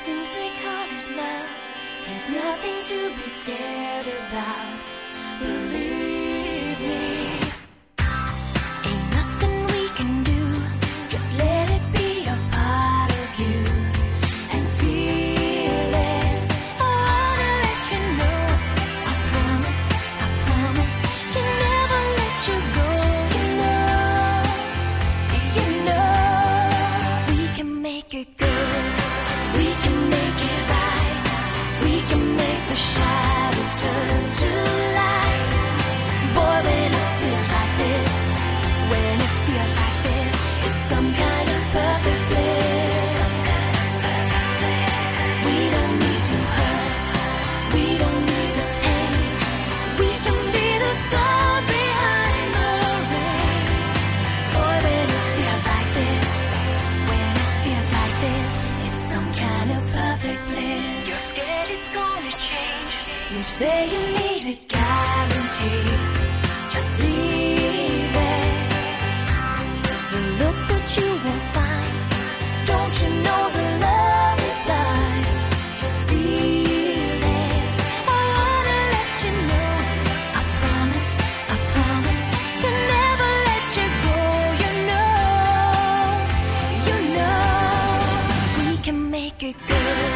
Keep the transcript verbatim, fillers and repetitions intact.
things we call it love. There's nothing to be scared about. Believe me. Ain't nothing we can do. Just let it be a part of you and feel it. I wanna let you know. I promise, I promise to never let you go. You know, you know, we can make it good. We can make it right. We can make the shadows turn to light. Boy, when it feels like this, when it feels like this, it's some kind of perfect bliss. We don't need to hurt, we don't need the pain. We can be the sun behind the rain. Boy, when it feels like this, when it feels like this, it's some kind of perfect bliss. You're scared it's gonna change. You say you need a guarantee. Just leave it. You look but you won't find. Don't you know the love is blind? Just feel it. I wanna let you know. I promise, I promise to never let you go. You know, you know, we can make it good.